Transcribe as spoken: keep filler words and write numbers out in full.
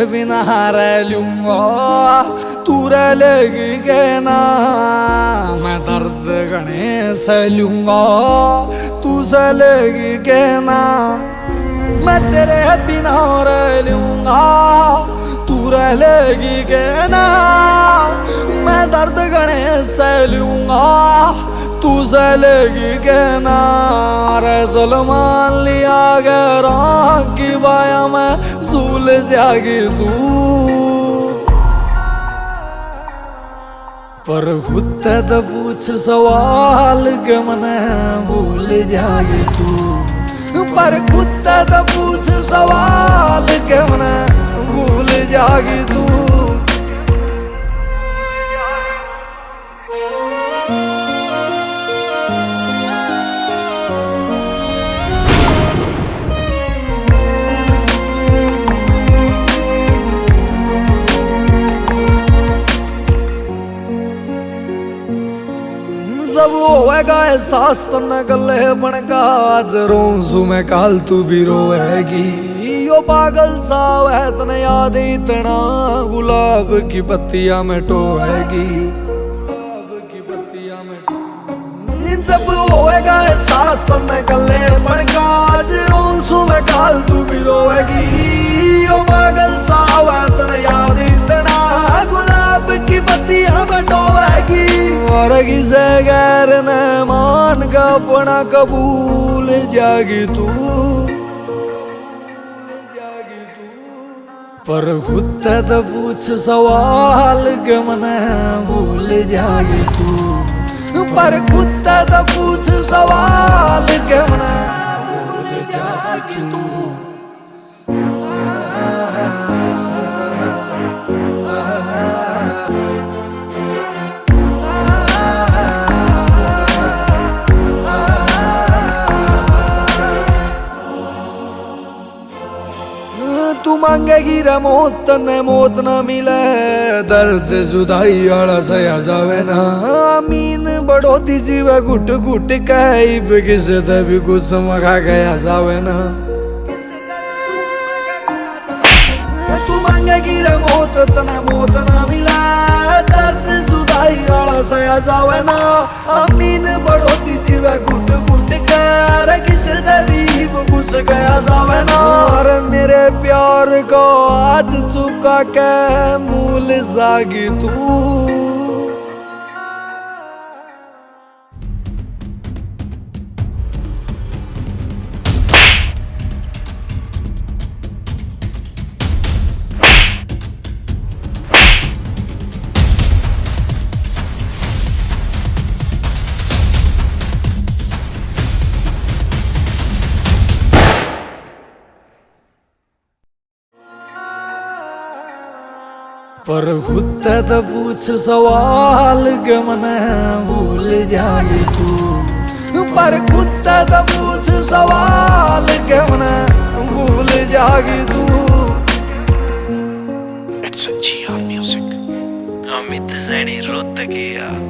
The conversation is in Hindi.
तुझे बिना रह लूंगा, तू रह लेगी कहना मैं दर्द घने सह लूंगा, तू सह लेगी कहना मैं तेरे बिना रह लूंगा, तू रह लेगी कहना मैं दर्द घने सह लूंगा, तू सह लेगी कहना। रे सलमान लिया गैरा की बाया मैं झूल जागी तू, पर खुद तो पूछ सवाल के मने भूल जागी तू, पर खुद तो पूछ सवाल के मने भूल जागी तू। जब होएगा एहसास तन्ने गले बनका, आज रोऊं मैं काल तू भी रोएगी, यो पागल सा है तने याद इतना गुलाब की पत्तियां में टोएगी, गुलाब की पत्तियां में। जब होएगा एहसास तन्ने गले बनका, आज रोऊं मैं काल तू भी रोएगी, यो पागल सा है तने याद इतना गुलाब की पत्तियां में टोएगी। और किसे गैर न मान का अपना कबूल जागी तू, पर खुद तो पूछ सवाल के मने भूल जागी तू, पर खुद तो पूछ सवाल के मने भूल जागी तू। तू मांगेगी रे मौत तन्ने मौत ना मिले, दर्द जुदाई आला सया जावे ना, मीन बढ़ोती जीवे घुट घुट कईब किसे ते भी कुछ मखा गया जावे ना। तू मांगेगी रे मौत तन्ने मौत ना मिले, दर्द जुदाई आला सया जावे ना, मीन बढ़ोती जीवे घुट घुट कर किसे ते भी कुछ गया जावे ना। और मेरे प्यार को आज चुका के मूल जागी तू, पर खुद तो पूछ सवाल के मने भूल जागी तू, पर खुद तो पूछ सवाल के मने भूल जागी तू। It's a G R music. Amit Saini Rohatkiya.